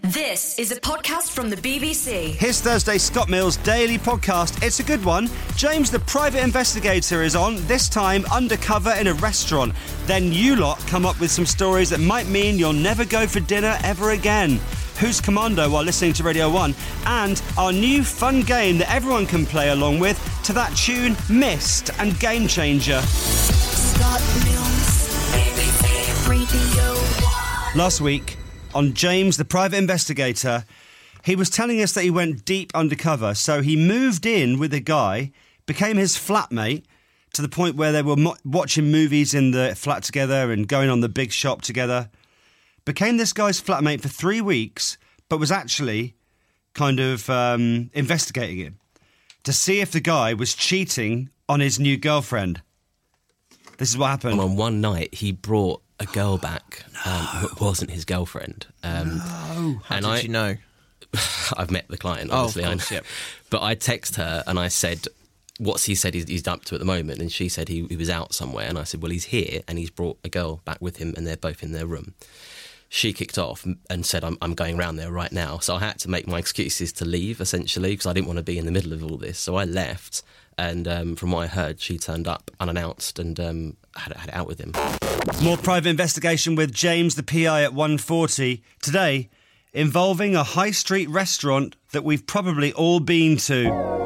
This is a podcast from the BBC. Here's Thursday Scott Mills' daily podcast. It's a good one. James, the private investigator, is on, this time undercover in a restaurant. Then you lot come up with some stories that might mean you'll never go for dinner ever again. Who's Commando while listening to Radio 1? And our new fun game that everyone can play along with to that tune, Mist and Game Changer. Scott Mills, BBC Radio 1. Last week, on James, the private investigator, he was telling us that he went deep undercover. So he moved in with a guy, became his flatmate, to the point where they were watching movies in the flat together and going on the big shop together. Became this guy's flatmate for 3 weeks, but was actually kind of investigating him to see if the guy was cheating on his new girlfriend. This is what happened. And on one night, he brought a girl back who wasn't his girlfriend. How did you know? I've met the client, obviously. Of course, yep. But I texted her and I said, what's he said he's up to at the moment? And she said he was out somewhere. And I said, well, he's here and he's brought a girl back with him and they're both in their room. She kicked off and said, I'm going around there right now. So I had to make my excuses to leave, essentially, because I didn't want to be in the middle of all this. So I left. And from what I heard, she turned up unannounced and had it out with him. More private investigation with James, the PI, at 1:40. Today, involving a high street restaurant that we've probably all been to.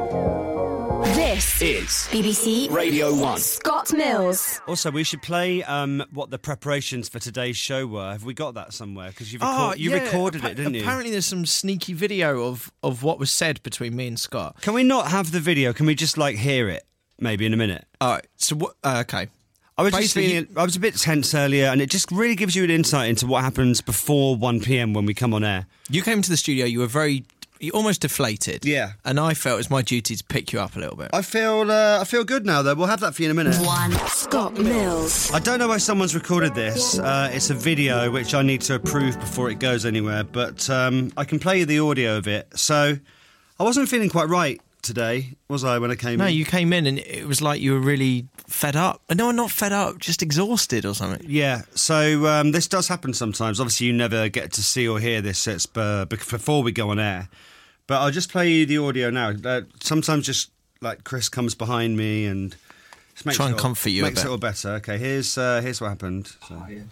This is BBC Radio 1. Scott Mills. Also, we should play what the preparations for today's show were. Have we got that somewhere? Because you recorded it, didn't you? Apparently there's some sneaky video of what was said between me and Scott. Can we not have the video? Can we just, hear it, maybe, in a minute? All right, so what... okay. I was a bit tense earlier, and it just really gives you an insight into what happens before 1pm when we come on air. You came to the studio, you almost deflated. Yeah. And I felt it was my duty to pick you up a little bit. I feel good now, though. We'll have that for you in a minute. Scott Mills. I don't know why someone's recorded this. It's a video which I need to approve before it goes anywhere, but I can play you the audio of it. So I wasn't feeling quite right today, was I, when I came in? No, you came in and it was like you were really fed up. No, not fed up, just exhausted or something. Yeah, so this does happen sometimes. Obviously, you never get to see or hear this before we go on air. But I'll just play you the audio now. Sometimes just, Chris comes behind me and... Try and comfort you a bit. Makes it all better. Okay, here's what happened. So. Tired.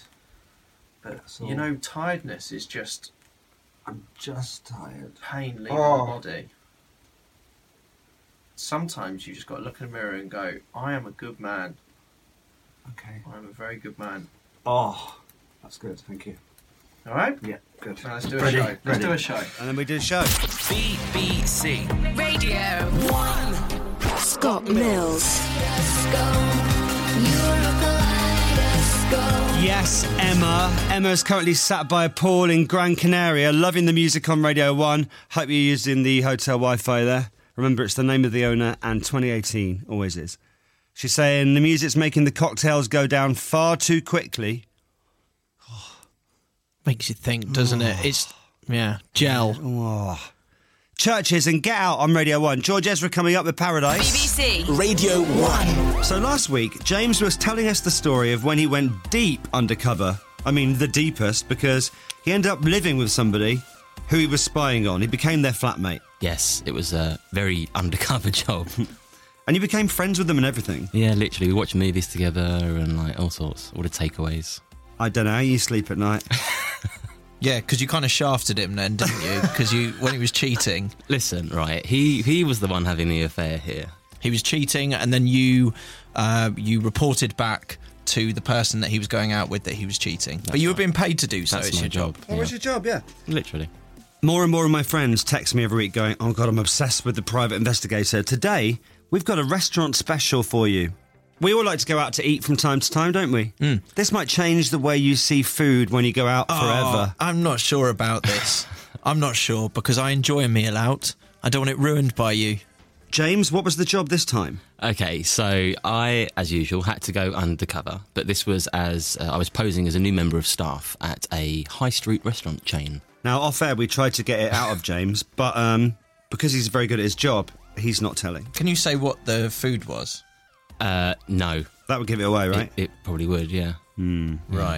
But, tiredness is just... I'm just tired. Pain leaving the body. Sometimes you just got to look in the mirror and go, I am a good man. Okay. I am a very good man. Oh, that's good. Thank you. All right? Yeah, good. Now let's do a show. Let's do a show. And then we do a show. BBC Radio 1. Scott Mills. Yes, Emma. Emma's currently sat by a pool in Gran Canaria, loving the music on Radio 1. Hope you're using the hotel Wi-Fi there. Remember, it's the name of the owner, and 2018 always is. She's saying the music's making the cocktails go down far too quickly. Makes you think, doesn't it? It's, gel. Oh. Churches and Get Out on Radio 1. George Ezra coming up with Paradise. BBC Radio 1. So last week, James was telling us the story of when he went deep undercover. I mean, the deepest, because he ended up living with somebody who he was spying on. He became their flatmate. Yes, it was a very undercover job. And you became friends with them and everything. Yeah, literally. We watched movies together and all sorts. All the takeaways. I don't know how you sleep at night. Yeah, because you kind of shafted him then, didn't you? Because when he was cheating. Listen, right, he was the one having the affair here. He was cheating, and then you reported back to the person that he was going out with that he was cheating. But you were being paid to do so. That's it's my your job. What was your job, yeah? Literally. More and more of my friends text me every week going, oh God, I'm obsessed with the private investigator. Today, we've got a restaurant special for you. We all like to go out to eat from time to time, don't we? Mm. This might change the way you see food when you go out forever. I'm not sure about this. I'm not sure, because I enjoy a meal out. I don't want it ruined by you. James, what was the job this time? Okay, so I, as usual, had to go undercover, but this was as I was posing as a new member of staff at a high street restaurant chain. Now, off air, we tried to get it out of James, but because he's very good at his job, he's not telling. Can you say what the food was? No. That would give it away, right? It probably would, yeah. Right.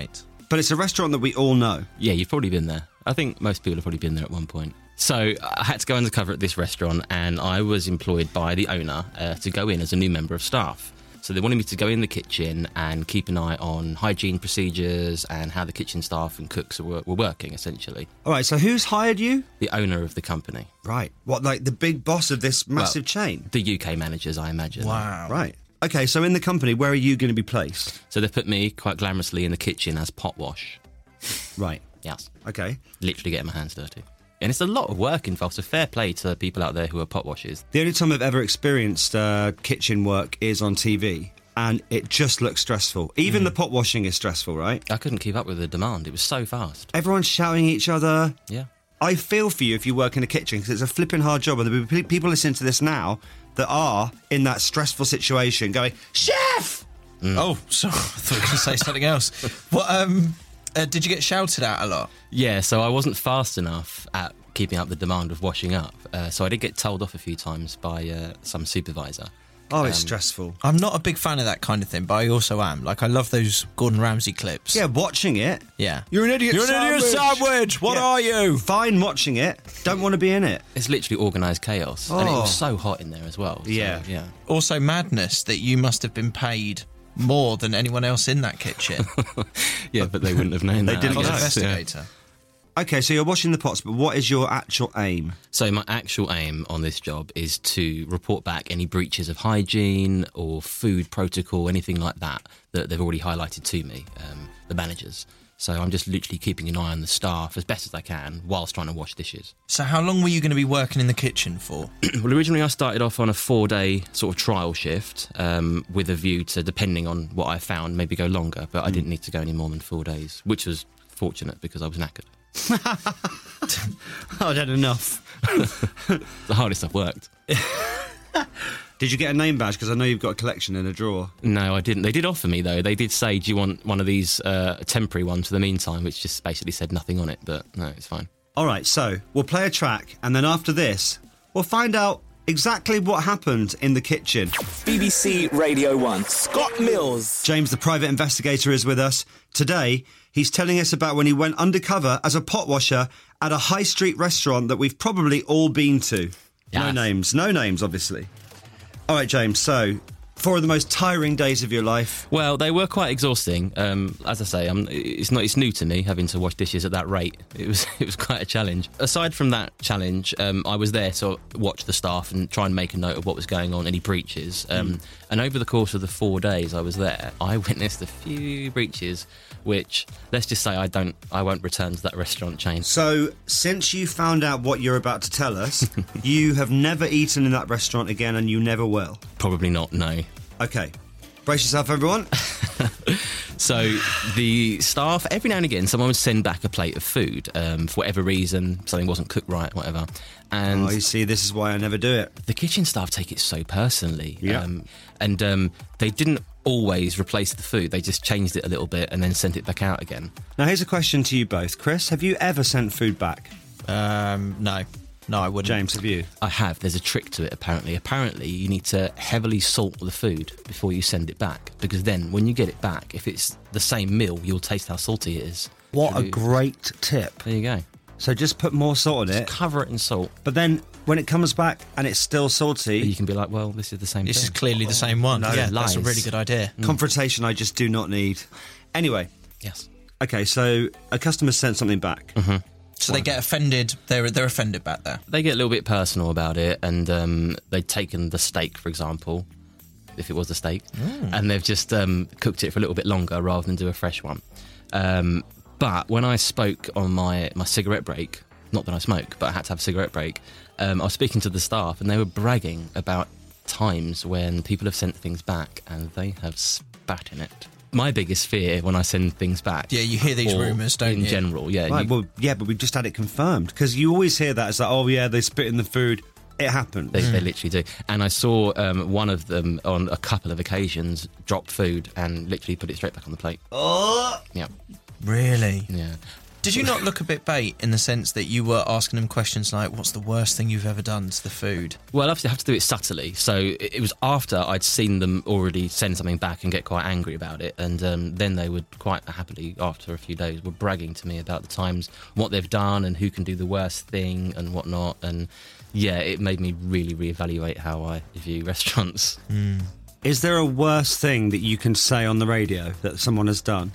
But it's a restaurant that we all know. Yeah, you've probably been there. I think most people have probably been there at one point. So I had to go undercover at this restaurant, and I was employed by the owner to go in as a new member of staff. So they wanted me to go in the kitchen and keep an eye on hygiene procedures and how the kitchen staff and cooks were working, essentially. All right, so who's hired you? The owner of the company. Right. What, like the big boss of this massive chain? The UK managers, I imagine. Wow. Right. Okay, so in the company, where are you going to be placed? So they've put me quite glamorously in the kitchen as pot wash. Right. Yes. Okay. Literally getting my hands dirty. And it's a lot of work involved, so fair play to people out there who are pot washers. The only time I've ever experienced kitchen work is on TV, and it just looks stressful. Even the pot washing is stressful, right? I couldn't keep up with the demand. It was so fast. Everyone's shouting at each other. Yeah. I feel for you if you work in a kitchen, because it's a flipping hard job, and there'll be people listening to this now that are in that stressful situation going, Chef! Oh, sorry. I thought you were going to say something else. What? Did you get shouted at a lot? Yeah, so I wasn't fast enough at keeping up the demand of washing up. So I did get told off a few times by some supervisor. Oh, it's stressful. I'm not a big fan of that kind of thing, but I also am. Like, I love those Gordon Ramsay clips. Yeah, watching it. Yeah. You're an idiot You're an idiot sandwich! What are you? Fine watching it. Don't want to be in it. It's literally organised chaos. And it was so hot in there as well. So, Yeah. Yeah. Also madness that you must have been paid more than anyone else in that kitchen. Yeah, but they wouldn't have known They that. didn't I As an know. guess. investigator. Okay, so you're washing the pots, but what is your actual aim? So my actual aim on this job is to report back any breaches of hygiene or food protocol, anything like that they've already highlighted to me, the managers. So I'm just literally keeping an eye on the staff as best as I can whilst trying to wash dishes. So how long were you going to be working in the kitchen for? Well, originally I started off on a 4-day sort of trial shift with a view to, depending on what I found, maybe go longer. But I didn't need to go any more than 4 days, which was fortunate because I was knackered. I'd had enough. The hardest I've worked. Did you get a name badge? Because I know you've got a collection in a drawer. No, I didn't. They did offer me, though. They did say, do you want one of these temporary ones for the meantime, which just basically said nothing on it. But no, it's fine. All right, so we'll play a track, and then after this, we'll find out exactly what happened in the kitchen. BBC Radio 1. Scott Mills. James, the private investigator, is with us. Today, he's telling us about when he went undercover as a pot washer at a high street restaurant that we've probably all been to. Yes. No names, obviously. All right, James, so 4 of the most tiring days of your life. Well, they were quite exhausting. As I say, it's new to me having to wash dishes at that rate. It was quite a challenge. Aside from that challenge, I was there to watch the staff and try and make a note of what was going on, any breaches. And over the course of the 4 days I was there, I witnessed a few breaches, which, let's just say, I won't return to that restaurant chain. So, since you found out what you're about to tell us, you have never eaten in that restaurant again, and you never will. Probably not, no. Okay. Brace yourself, everyone. So the staff, every now and again, someone would send back a plate of food for whatever reason, something wasn't cooked right, whatever. And Oh, you see, this is why I never do it. the kitchen staff take it so personally. Yeah. And they didn't always replace the food. They just changed it a little bit and then sent it back out again. Now, here's a question to you both. Chris, have you ever sent food back? No, I wouldn't. James, have you? I have. There's a trick to it, apparently. Apparently, you need to heavily salt the food before you send it back, because then when you get it back, if it's the same meal, you'll taste how salty it is. What Should a we- great tip. There you go. So just put more salt on it, Cover it in salt. but then when it comes back and it's still You salty, can be like, well, this is the same This thing. is clearly the same one. no, Yeah, that's a lies. really good idea. confrontation I just do not need. Anyway, Yes. okay, so a customer sent something back. So they get offended. They're offended back there. They get a little bit personal about it, and they'd taken the steak, for example, if it was a steak, and they've just cooked it for a little bit longer rather than do a fresh one. But when I spoke on my cigarette break, not that I smoke, but I had to have a cigarette break, I was speaking to the staff, and they were bragging about times when people have sent things back and they have spat in it. My biggest fear when I send things back... Yeah, you hear these or rumours, don't in you? In general, yeah. Right, you- well, yeah, but we just had it confirmed. Because you always hear that. It's like, oh, yeah, they spit in the food. It happened. They literally do. And I saw one of them on a couple of occasions dropped food and literally put it straight back on the plate. Oh! Yeah, Really? yeah. Did you not look a bit bait in the sense that you were asking them questions like, what's the worst thing you've ever done to the food? Well, I have to do it subtly. So it was after I'd seen them already send something back and get quite angry about it. And then they would quite happily, after a few days, were bragging to me about the times, what they've done and who can do the worst thing and whatnot. And yeah, it made me really reevaluate how I view restaurants. Is there a worse thing that you can say on the radio that someone has done?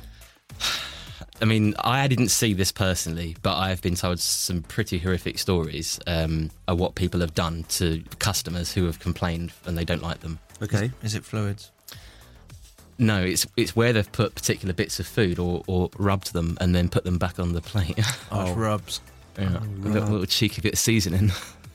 I mean, I didn't see this personally, but I've been told some pretty horrific stories of what people have done to customers who have complained and they don't like them. Okay. Is it fluids? No, it's where they've put particular bits of food or rubbed them and then put them back on the plate. Oh, it rubs. Yeah, a little cheeky bit of seasoning.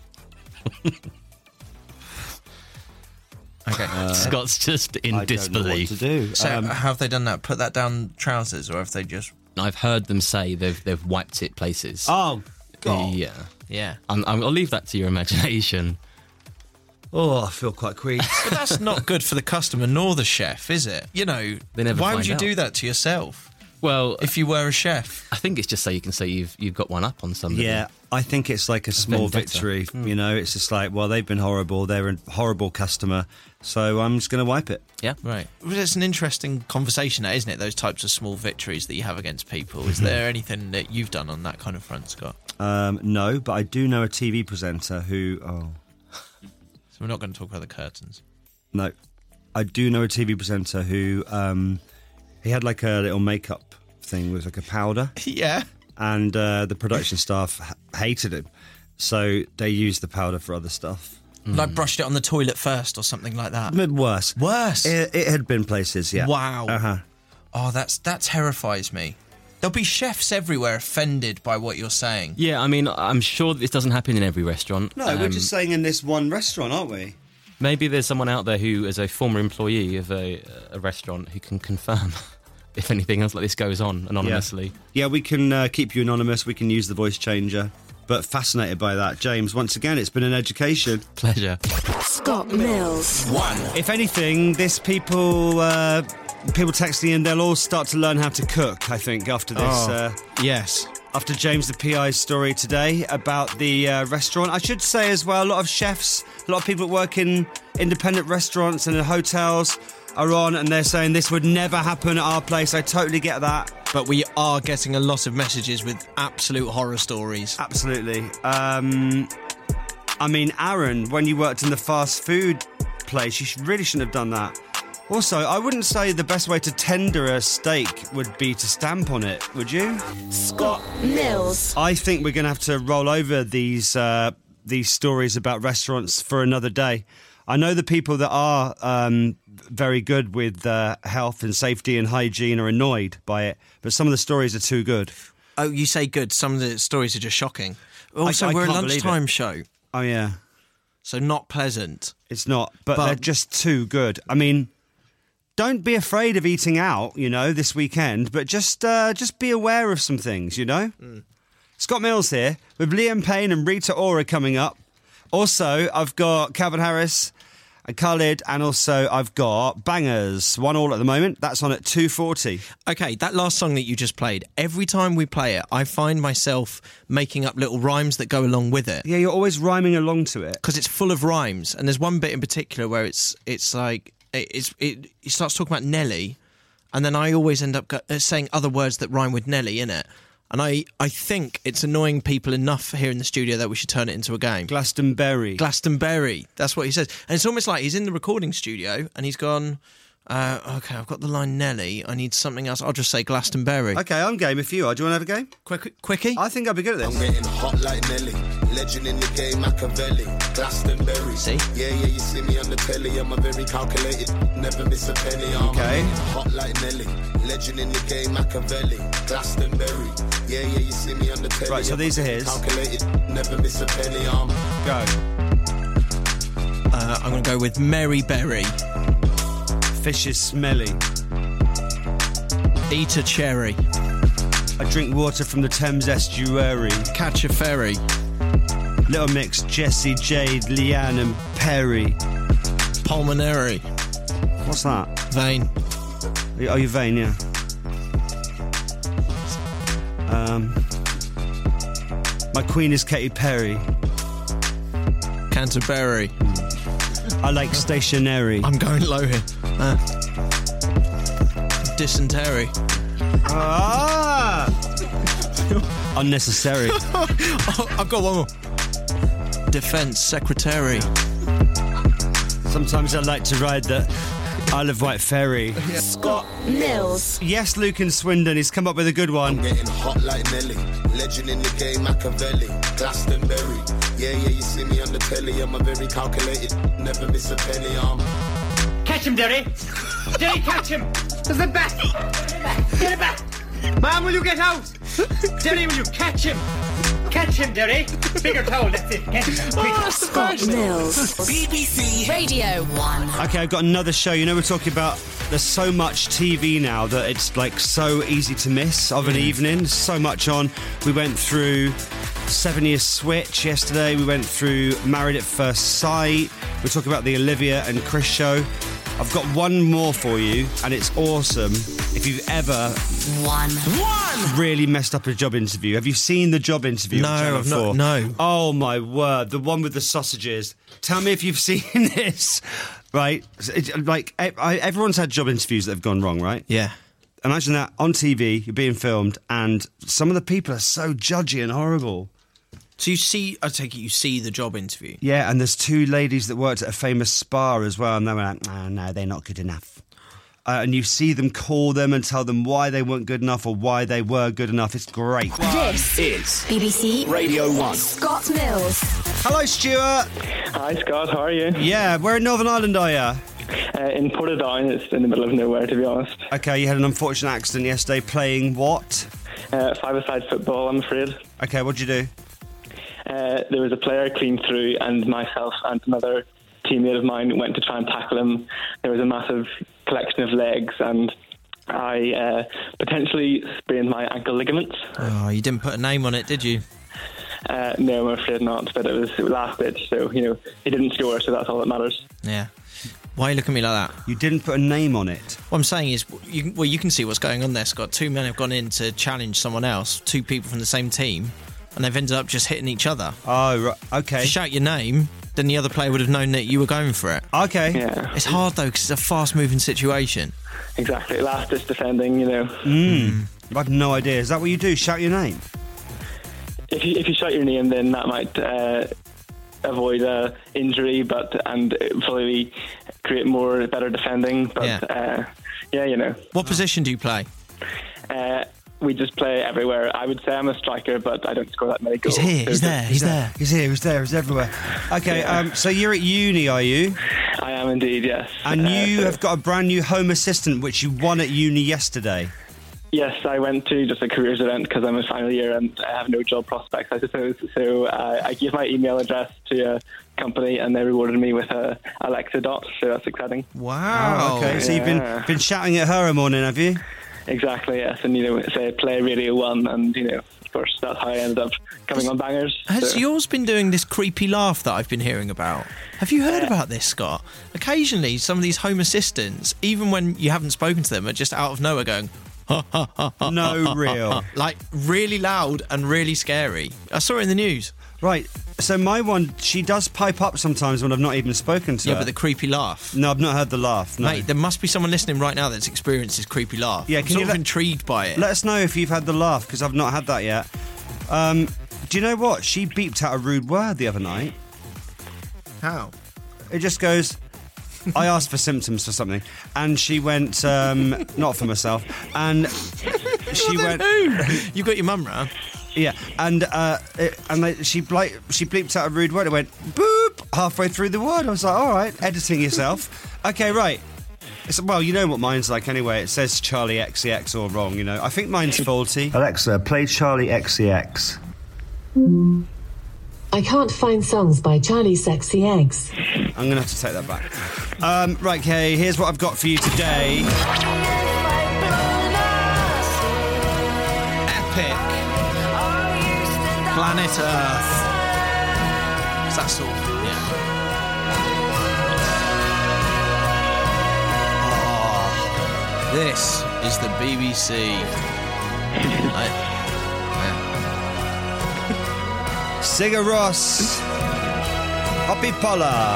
Okay. Scott's just in disbelief. I don't know what to do. So how have they done that? Put that down trousers, or have they just... I've heard them say they've wiped it places. Oh, God. Yeah. I'll leave that to your imagination. Oh, I feel quite queasy. But that's not good for the customer nor the chef, is it? You know, They never why would find you out. do that to yourself Well, if you were a chef? I think it's just so you can say you've got one up on somebody. Yeah, I think it's like a small vendetta. victory. You know, it's just like, well, they've been horrible. They're a horrible customer. So I'm just going to wipe it. Yeah. Right. Well, it's an interesting conversation, isn't it? Those types of small victories that you have against people. Is there anything that you've done on that kind of front, Scott? No, but I do know a TV presenter who... Oh, So we're not going to talk about the curtains. no. I do know a TV presenter who... he had like a little makeup thing with like a powder. Yeah. And the production staff hated him. So they used the powder for other stuff. Like brushed it on the toilet first or something like that. Worse. Worse? It had been places, yeah. Wow. Uh-huh. Oh, that terrifies me. There'll be chefs everywhere offended by what you're saying. Yeah, I mean, I'm sure this doesn't happen in every restaurant. No, we're just saying in this one restaurant, aren't we? Maybe there's someone out there who is a former employee of a restaurant who can confirm if anything else like this goes on anonymously. Yeah, we can keep you anonymous. We can use the voice changer. But fascinated by that. James, once again, it's been an education. Pleasure. Scott Mills. If anything, people texting in, they'll all start to learn how to cook, I think, after this. Yes. After James the PI's story today about the restaurant. I should say as well, a lot of chefs, a lot of people that work in independent restaurants and in hotels are on, and they're saying this would never happen at our place. I totally get that. But we are getting a lot of messages with absolute horror stories. Absolutely. I mean, Aaron, when you worked in the fast food place, you really shouldn't have done that. Also, I wouldn't say the best way to tender a steak would be to stamp on it, would you? Scott Mills. I think we're going to have to roll over these stories about restaurants for another day. I know the people that are very good with health and safety and hygiene are annoyed by it, but some of the stories are too good. Oh, you say good. Some of the stories are just shocking. Also, I we're a can't believe lunchtime it. show, Oh, yeah. so not pleasant. It's not, but But- they're just too good. I mean, don't be afraid of eating out, this weekend, but just be aware of some things, Scott Mills here with Liam Payne and Rita Ora coming up. Also, I've got Calvin Harris and Khalid, and also I've got Bangers, 1-1 at the moment. That's on at 2:40. Okay, that last song that you just played, every time we play it, I find myself making up little rhymes that go along with it. Yeah, you're always rhyming along to it. Because it's full of rhymes, and there's one bit in particular where it starts talking about Nelly, and then I always end up saying other words that rhyme with Nelly in it. And I think it's annoying people enough here in the studio that we should turn it into a game. Glastonbury. Glastonbury, that's what he says. And it's almost like he's in the recording studio and he's gone, okay, I've got the line Nelly, I need something else. I'll just say Glastonbury. Okay, I'm game if you are. Do you want to have a game? Quickie? I think I'd be good at I'm this. getting hot like Nelly, legend in the game, Machiavelli, Glastonbury. See? Yeah, you see me on the telly, I'm a very calculated, never miss a penny. I'm Okay. hot like Nelly, legend in the game, Machiavelli, Glastonbury. Yeah, you see me on the telly. Right, so these are his. Calculated, never miss a penny. I'm Go. I'm going to go with Mary Berry. Fish is smelly. Eat a cherry. I drink water from the Thames estuary. Catch a ferry. Little Mix, Jessie, Jade, Leanne and Perry. Pulmonary. What's that? Vein. Oh, you're vain, yeah. My queen is Katy Perry. Canterbury. I like stationary. I'm going low here. Dysentery. Ah! Unnecessary. Oh, I've got one more. Defence Secretary. Sometimes I like to ride the Isle of Wight ferry. Scott Mills. Yes, Luke and Swindon. He's come up with a good one. Getting hot like Nelly. Legend in the game, Machiavelli. Glastonbury. Yeah, you see me on the telly. I'm a very calculated. Never miss a penny. Catch him, Derry. Derry, catch him. There's a bat. Get it back. Mom, will you get out? Derry, will you catch him? Catch him, Derry. Bigger towel, that's it. Catch him. Scott Mills. BBC Radio 1. Okay, I've got another show. You know, we're talking about there's so much TV now that it's like so easy to miss of an evening. So much on. We went through 7 Year Switch yesterday. We went through Married at First Sight. We're talking about the Olivia and Chris show. I've got one more for you, and it's awesome. If you've ever really messed up a job interview, have you seen the job interview? No, on Channel I've not. 4? No. Oh my word, the one with the sausages. Tell me if you've seen this. Right, like everyone's had job interviews that have gone wrong, right? Yeah. Imagine that on TV, you're being filmed, and some of the people are so judgy and horrible. So you see, I take it you see the job interview. Yeah, and there's two ladies that worked at a famous spa as well, and they were like, oh, no, they're not good enough. And you see them call them and tell them why they weren't good enough or why they were good enough. It's great. This is BBC Radio 1. Scott Mills. Hello, Stuart. Hi, Scott. How are you? Yeah, where in Northern Ireland are you? In Portadown. It's in the middle of nowhere, to be honest. Okay, you had an unfortunate accident yesterday playing what? Five-a-side football, I'm afraid. Okay, what'd you do? There was a player clean through, and myself and another teammate of mine went to try and tackle him. There was a massive collection of legs, and I potentially sprained my ankle ligaments. Oh, you didn't put a name on it, did you? No, I'm afraid not, but it was last ditch, so, he didn't score, so that's all that matters. Yeah. Why are you looking at me like that? You didn't put a name on it. What I'm saying is, you can see what's going on there, Scott. Two men have gone in to challenge someone else, two people from the same team, and they've ended up just hitting each other. Oh, right. Okay. If you shout your name, then the other player would have known that you were going for it. Okay. Yeah. It's hard, though, because it's a fast-moving situation. Exactly. Last-ditch defending, I have no idea. Is that what you do? Shout your name? If you shout your name, then that might avoid injury, and probably create better defending. But What position do you play? We just play everywhere. I would say I'm a striker, but I don't score that many goals. He's here. He's there. He's there. He's here. He's there. He's everywhere. Okay. Yeah. So you're at uni, are you? I am indeed. Yes. And you have got a brand new Home Assistant, which you won at uni yesterday. Yes, I went to just a careers event because I'm a final year and I have no job prospects, I suppose. So I gave my email address to a company and they rewarded me with a Alexa Dot. So that's exciting. Wow. Oh, okay. So you've been shouting at her a morning, have you? Exactly, yes. And, say play Radio 1 and, of course, that's how I ended up coming on Bangers. Has yours been doing this creepy laugh that I've been hearing about? Have you heard about this, Scott? Occasionally, some of these Home Assistants, even when you haven't spoken to them, are just out of nowhere going, ha, ha, ha, ha, no, ha, real. Ha, ha. Like, really loud and really scary. I saw it in the news. Right, so my one, she does pipe up sometimes when I've not even spoken to her. Yeah, but the creepy laugh. No, I've not heard the laugh, no. Mate, there must be someone listening right now that's experienced this creepy laugh. Yeah, I'm sort of intrigued by it. Let us know if you've had the laugh, because I've not had that yet. Do you know what? She beeped out a rude word the other night. How? It just goes... I asked for symptoms for something, and she went, not for myself, and she went... You've got your mum round? Yeah, and she bleeped out a rude word. It went boop halfway through the word. I was like, all right, editing yourself. Okay, right. Well, you know what mine's like anyway. It says Charlie XCX all wrong, I think mine's faulty. Alexa, play Charlie XCX. I can't find songs by Charlie Sexy Eggs. I'm going to have to take that back. Right, Kay, here's what I've got for you today. Epic. Planet Earth. Is that sort of, this is the BBC. Sigur Rós, Hoppy Polla.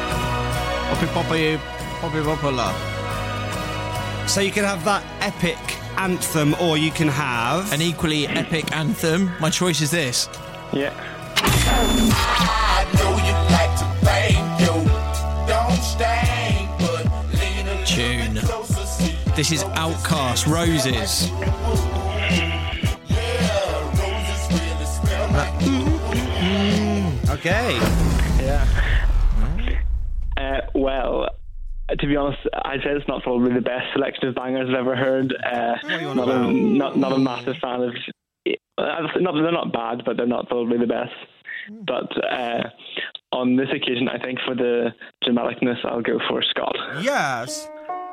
Poppy Poppala. So you can have that epic anthem, or you can have an equally epic anthem. My choice is this. Yeah. I know you like to bang, yo. Don't stain, but lean a Tune. This is Outcast, Roses. Okay. Yeah. Well, to be honest, I'd say it's not probably the best selection of bangers I've ever heard. Not a massive fan of. They're not bad, but they're not probably the best. But on this occasion, I think for the dramaticness, I'll go for Scott. Yes.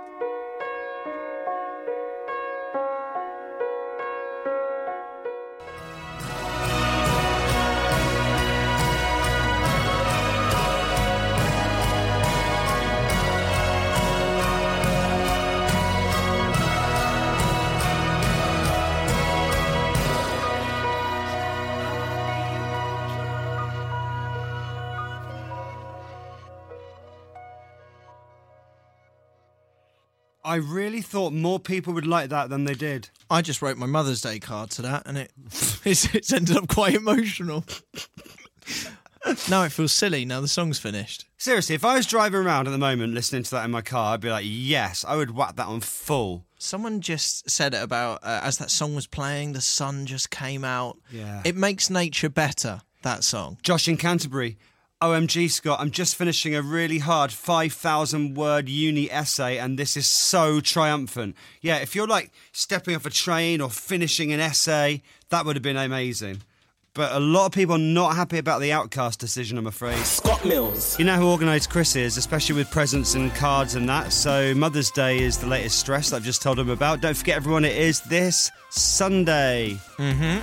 I really thought more people would like that than they did. I just wrote my Mother's Day card to that, and it's ended up quite emotional. Now it feels silly. Now the song's finished. Seriously, if I was driving around at the moment listening to that in my car, I'd be like, yes, I would whack that on full. Someone just said it about, as that song was playing, the sun just came out. Yeah. It makes nature better, that song. Josh in Canterbury. OMG, Scott, I'm just finishing a really hard 5,000-word uni essay, and this is so triumphant. Yeah, if you're like stepping off a train or finishing an essay, that would have been amazing. But a lot of people are not happy about the Outcast decision, I'm afraid. Scott Mills. You know how organised Chris is, especially with presents and cards and that. So Mother's Day is the latest stress that I've just told him about. Don't forget, everyone, it is this Sunday. Mm-hmm.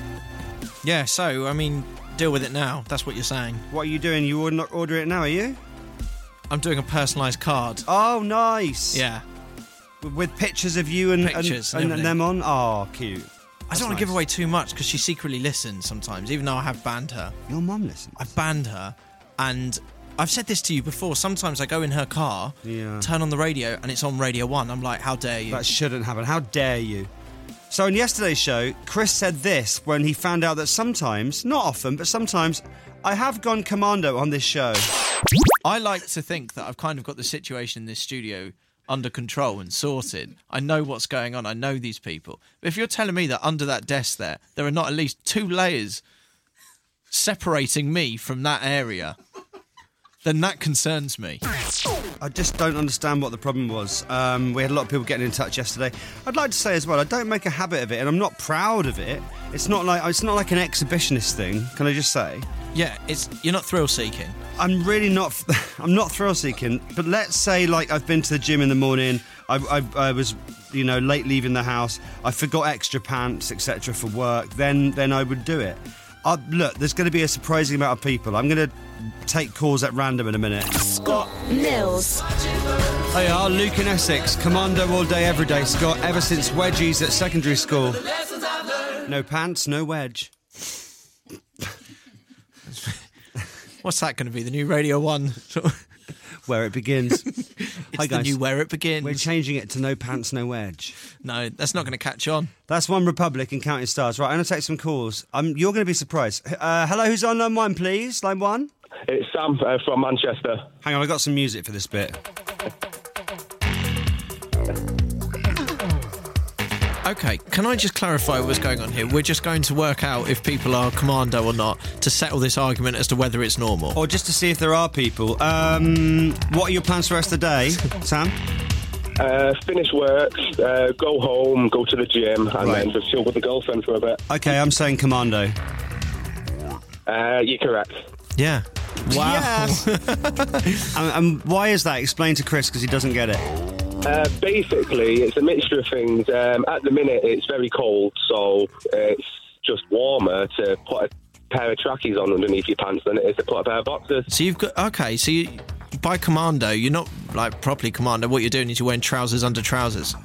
Yeah, so, I mean, deal with it now. That's what you're saying. What are you doing? You order it now, are you? I'm doing a personalised card. Oh, nice. Yeah. With pictures of you and them on? Oh, cute. I don't want to give away too much because she secretly listens sometimes, even though I have banned her. Your mum listens? I've banned her, and I've said this to you before. Sometimes I go in her car, turn on the radio, and it's on Radio 1. I'm like, how dare you? That shouldn't happen. How dare you? So in yesterday's show, Chris said this when he found out that sometimes, not often, but sometimes, I have gone commando on this show. I like to think that I've kind of got the situation in this studio under control and sorted. I know what's going on. I know these people. But if you're telling me that under that desk there are not at least 2 layers separating me from that area, then that concerns me. I just don't understand what the problem was. We had a lot of people getting in touch yesterday. I'd like to say as well, I don't make a habit of it, and I'm not proud of it. It's not like an exhibitionist thing. Can I just say? Yeah, you're not thrill seeking. I'm really not. I'm not thrill seeking. But let's say, like, I've been to the gym in the morning. I was, late leaving the house. I forgot extra pants, etc. for work. Then I would do it. Look, there's going to be a surprising amount of people. I'm going to take calls at random in a minute. Scott Mills. They are Luke in Essex. Commando all day, every day, Scott. Ever since wedgies at secondary school. No pants, no wedge. What's that going to be? The new Radio 1? Where it begins. Hi guys. The new Where it begins. We're changing it to no pants, no wedge. No, that's not going to catch on. That's One Republic and Counting Stars. Right, I'm going to take some calls. You're going to be surprised. Hello, who's on line 1, please? Line 1? It's Sam from Manchester. Hang on, I've got some music for this bit. Okay, can I just clarify what's going on here? We're just going to work out if people are commando or not to settle this argument as to whether it's normal. Or just to see if there are people. What are your plans for the rest of the day, Sam? Finish work, go home, go to the gym, and then just chill with the girlfriend for a bit. Okay, I'm saying commando. You're correct. Yeah. Wow. Yeah. And why is that? Explain to Chris, because he doesn't get it. Basically, it's a mixture of things. At the minute, it's very cold, so it's just warmer to put a pair of trackies on underneath your pants than it is to put a pair of boxers. So you've got... Okay, so by commando, you're not, like, properly commando. What you're doing is you're wearing trousers under trousers.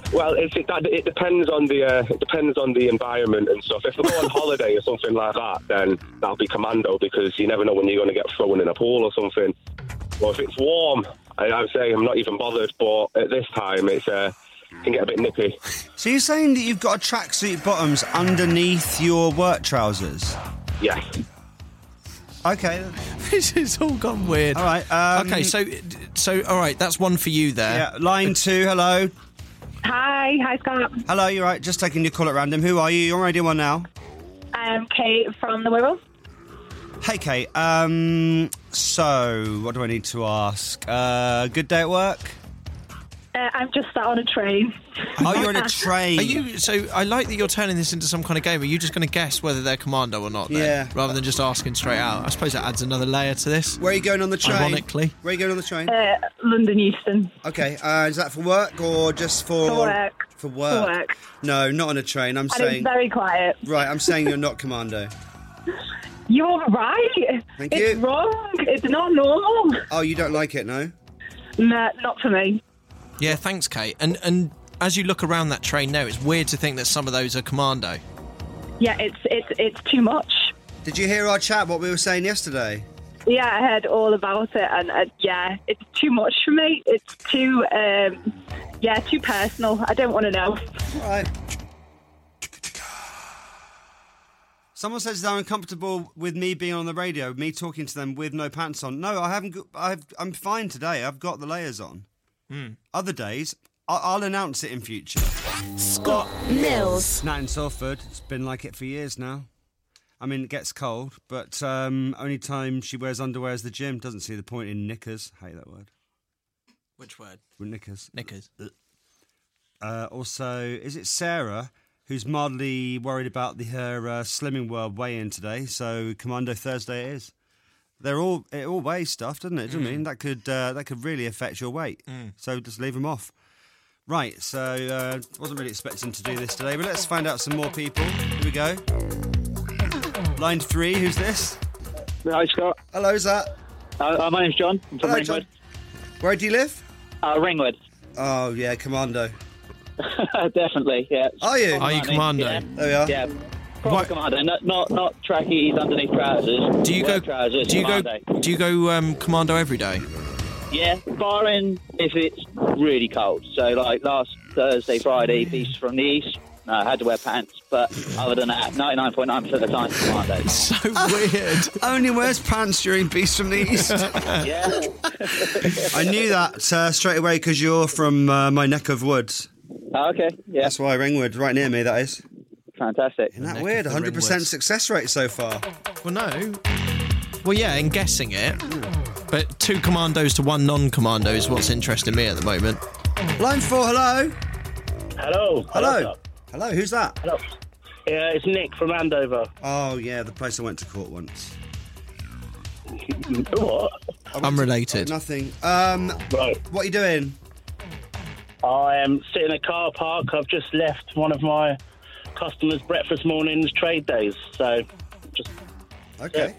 Well, it depends on the environment and stuff. If we go on holiday or something like that, then that'll be commando, because you never know when you're going to get thrown in a pool or something. Well, if it's warm, I would say I'm not even bothered. But at this time, it can get a bit nippy. So you're saying that you've got a tracksuit bottoms underneath your work trousers? Yes. Okay. This has all gone weird. All right. Okay, so all right, that's one for you there. Yeah. Line 2. Hello. Hi, Scott. Hello. You're right. Just taking your call at random. Who are you? You're on Radio 1 now. I'm Kate from the Wirral. Hey, Kate. So what do I need to ask? Good day at work? I'm just sat on a train. Oh, you're on a train. Are you? So I like that you're turning this into some kind of game. Are you just going to guess whether they're commando or not? Then, yeah. Rather than just asking straight out. I suppose that adds another layer to this. Where are you going on the train? Ironically. Where are you going on the train? London Euston. Okay. Is that for work or just for... For work. For work. For work. No, not on a train. I'm and saying... it's very quiet. Right, I'm saying you're not commando. You're right. Thank it's you. wrong. It's not normal. Oh, you don't like it, no? No, not for me. Yeah, thanks, Kate. And as you look around that train now, it's weird to think that some of those are commando. Yeah, it's too much. Did you hear our chat, what we were saying yesterday? Yeah, I heard all about it, and yeah, it's too much for me. It's too, too personal. I don't want to know. All right. Someone says they're uncomfortable with me being on the radio, me talking to them with no pants on. No, I haven't. I'm fine today. I've got the layers on. Other days, I'll announce it in future. Scott Mills. Nat in Salford. It's been like it for years now. I mean, it gets cold, but only time she wears underwear is the gym. Doesn't see the point in knickers. Hate that word. Which word? With knickers. Knickers. Also, is it Sarah who's mildly worried about her Slimming World weigh-in today? So Commando Thursday it is. It all weighs stuff, doesn't it? Do you know what I mean that could really affect your weight? So just leave them off. Right. So wasn't really expecting to do this today, but let's find out some more people. Here we go. Line 3. Who's this? Hi, Scott. Hello, is that? My name's John. I'm from Ringwood. John. Where do you live? Ringwood. Oh yeah, Commando. Definitely. Yeah. Are you? Are you commando? Yeah. There we are. Yeah. Proper commando, not trackies underneath trousers. Do you go commando every day? Yeah, barring if it's really cold. So like last Thursday, Friday, Beast from the East. No, I had to wear pants, but other than that, 99.9% of the time, commando. So weird. Only wears pants during Beast from the East. Yeah. I knew that straight away because you're from my neck of woods. Oh, okay, yeah. That's why Ringwood, right near me, that is. Fantastic. Isn't that weird? 100% success rate so far. Well, no. Well, yeah, in guessing it. But 2 commandos to 1 non-commando is what's interesting me at the moment. Line 4, hello. Hello. Hello, who's that? Hello. Yeah, it's Nick from Andover. Oh, yeah, the place I went to court once. What? Unrelated. Nothing. Right. What are you doing? I am sitting in a car park. I've just left one of my customers' breakfast mornings trade days, so just... Okay.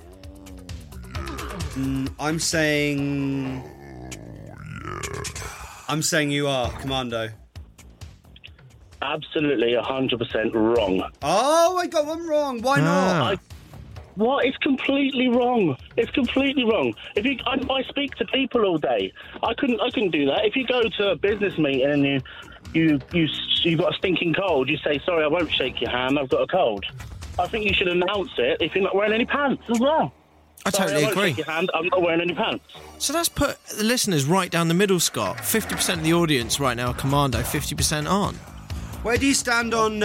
Yeah. I'm saying you are commando. Absolutely 100% wrong. Oh, I got one wrong. Why not? What? It's completely wrong. It's completely wrong. I speak to people all day. I couldn't do that. If you go to a business meeting and you've got a stinking cold, you say, sorry, I won't shake your hand, I've got a cold. I think you should announce it if you're not wearing any pants as well. I totally won't agree. shake your hand, I'm not wearing any pants. So that's put the listeners right down the middle, Scott. 50% of the audience right now are commando, 50% aren't. Where do you stand on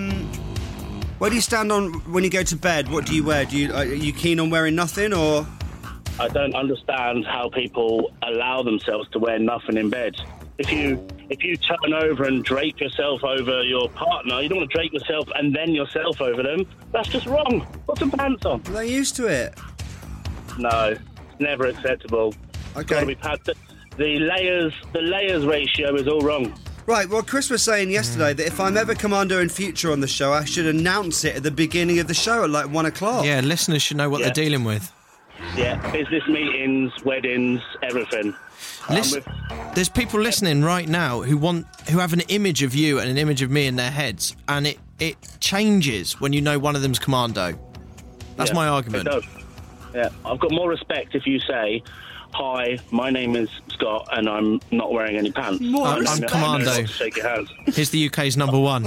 when you go to bed? What do you wear? Are you keen on wearing nothing, or? I don't understand how people allow themselves to wear nothing in bed. If you turn over and drape yourself over your partner, you don't want to drape yourself and then yourself over them. That's just wrong. Put some pants on. They're used to it. No, it's never acceptable. Okay. It's got to be pants. The layers ratio is all wrong. Right, well, Chris was saying yesterday that if I'm ever commando in future on the show, I should announce it at the beginning of the show at like 1 o'clock. Yeah, listeners should know what they're dealing with. Yeah, business meetings, weddings, everything. Listen, there's people listening right now who have an image of you and an image of me in their heads, and it changes when you know one of them's Commando. That's my argument. It does. Yeah, I've got more respect if you say, "Hi, my name is Scott, and I'm not wearing any pants." I'm Commando. Shake your hands. Here's the UK's number one.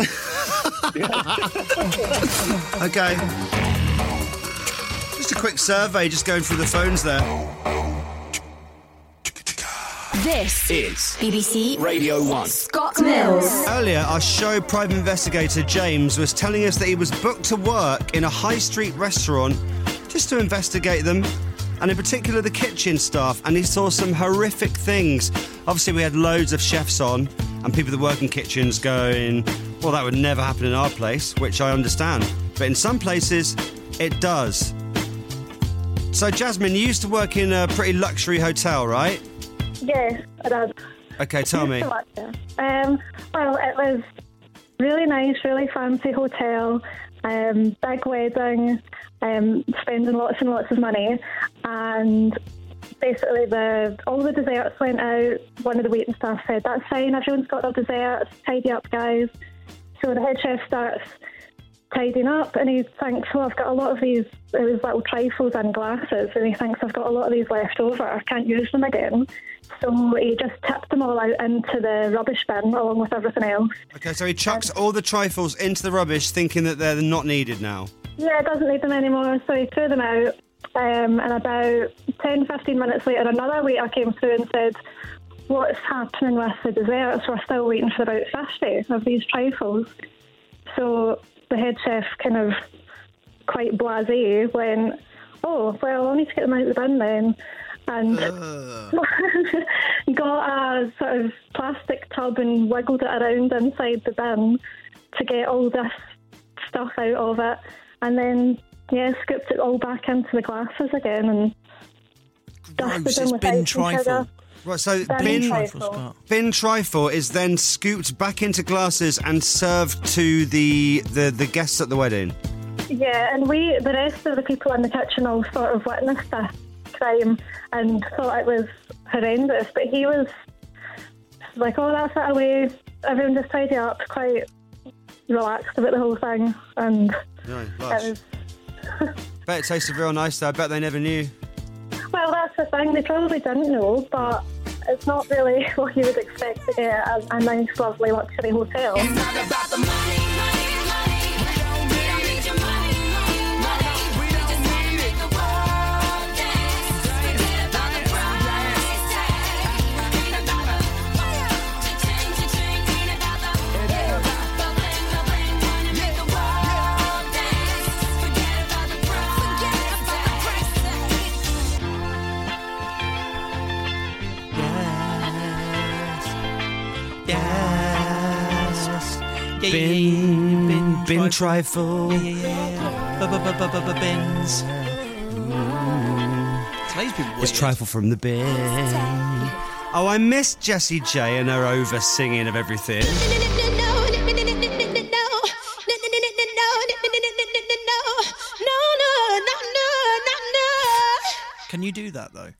Okay. Just a quick survey, just going through the phones there. This is BBC Radio 1. Scott Mills. Earlier, our show private investigator James was telling us that he was booked to work in a high street restaurant just to investigate them, and in particular the kitchen staff, and he saw some horrific things. Obviously, we had loads of chefs on and people that work in kitchens going, well, that would never happen in our place, which I understand. But in some places, it does. So, Jasmine, you used to work in a pretty luxury hotel, right? Yes, I did. Okay, tell me. Well, it was really nice, really fancy hotel, big wedding, spending lots and lots of money, and basically all the desserts went out. One of the waiting staff said, "That's fine, everyone's got their desserts, tidy up, guys." So the head chef starts tidying up, and he thinks, "Well, I've got a lot of these little trifles and glasses," and he thinks, "I've got a lot of these left over, I can't use them again." So he just tipped them all out into the rubbish bin along with everything else. Okay, so he chucks all the trifles into the rubbish thinking that they're not needed now. Yeah, doesn't need them anymore, so he threw them out. And about 10-15 minutes later, another waiter came through and said, "What's happening with the desserts? We're still waiting for about 50 of these trifles." So the head chef, kind of quite blasé, went, "Oh, well, I'll need to get them out of the bin then." And got a sort of plastic tub and wiggled it around inside the bin to get all this stuff out of it, and then scooped it all back into the glasses again and dusted them with bin icing sugar. Right, so Bin bin trifle is then scooped back into glasses and served to the guests at the wedding. Yeah, and the rest of the people in the kitchen all sort of witnessed this crime and thought it was horrendous, but he was like, "Oh, that's it away, everyone just tidy up," quite relaxed about the whole thing, and Right, it was... Bet it tasted real nice though. I bet they never knew. Well, that's the thing, they probably didn't know, but it's not really what you would expect to get at a nice, lovely luxury hotel. It's not about the money. Bin trifle. Bins. It's trifle from the bin. Oh, I miss Jessie J and her over singing of everything. Can you do that though?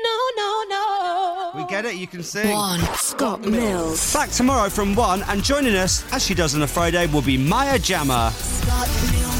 We get it, you can sing. Scott Mills. Back tomorrow from 1, and joining us, as she does on a Friday, will be Maya Jama. Scott Mills.